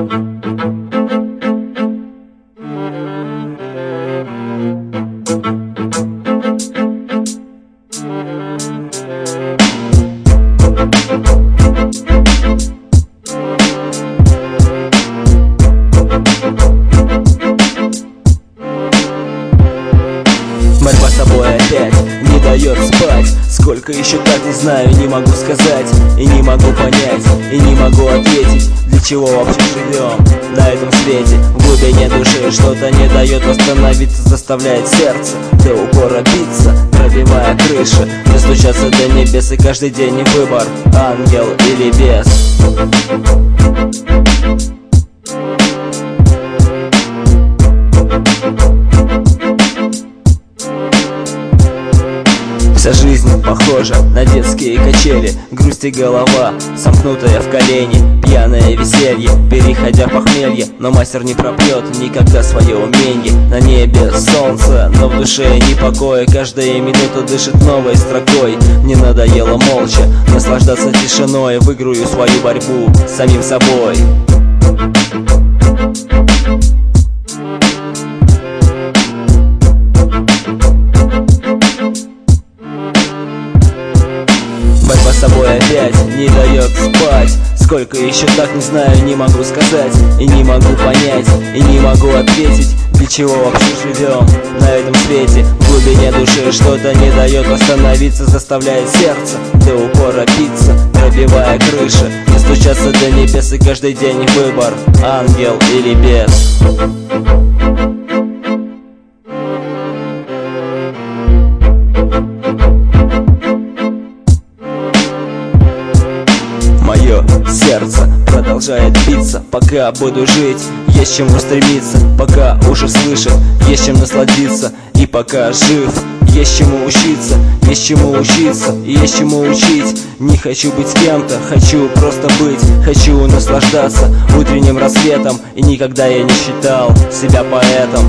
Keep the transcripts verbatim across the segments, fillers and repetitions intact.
Борьба с собой опять не дает спать. Сколько еще так, не знаю, не могу сказать. И не могу понять, и не могу ответить, для чего вообще живем на этом свете. В глубине души что-то не дает остановиться, заставляет сердце до упора биться, пробивая крыши, достучаться до небес. И каждый день выбор, ангел или бес. Вся жизнь похожа на детские качели, грусть и голова, сомкнутая в колени, пьяное веселье, переходя в похмелье. Но мастер не пропьет никогда свое умение. На небе солнце, но в душе непокой. Каждая минута дышит новой строкой. Мне надоело молча наслаждаться тишиной. Выиграю свою борьбу с самим собой. Борьба с собой опять не дает спать. Сколько еще так, не знаю, не могу сказать. И не могу понять, и не могу ответить, для чего вообще живем на этом свете. В глубине души что-то не дает остановиться, заставляет сердце до упора биться, пробивая крыши, достучаться до небес. И каждый день выбор, ангел или бес. Мое сердце продолжает биться, пока буду жить, есть чему стремиться. Пока уши слышат, есть чем насладиться. И пока жив, есть чему учиться, есть чему учиться и есть чему учить. Не хочу быть с кем-то, хочу просто быть. Хочу наслаждаться утренним рассветом. И никогда я не считал себя поэтом.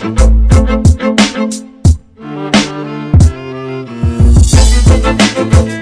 We'll be right back.